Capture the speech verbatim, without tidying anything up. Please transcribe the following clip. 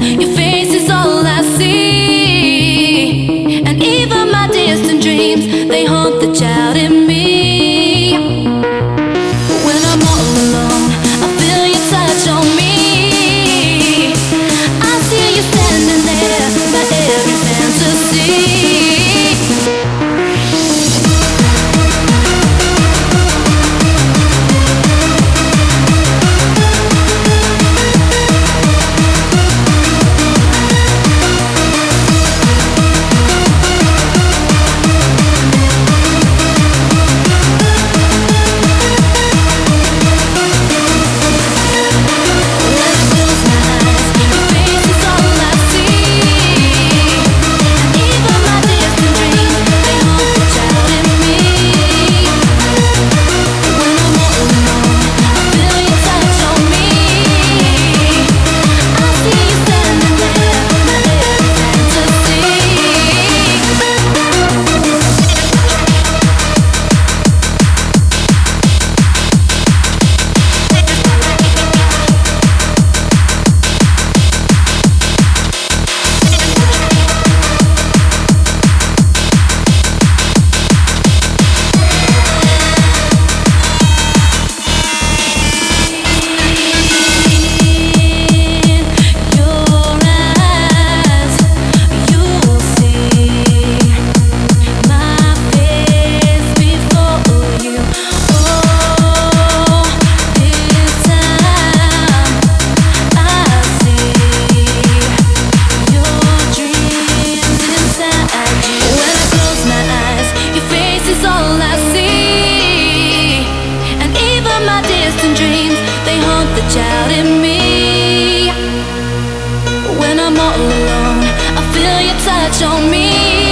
Your face is all I see, and even my distant dreams, they haunt the child in me. When I'm all alone, I feel your touch on me. I see you standing there, my every fantasy. The child in me. When I'm all alone, I feel your touch on me.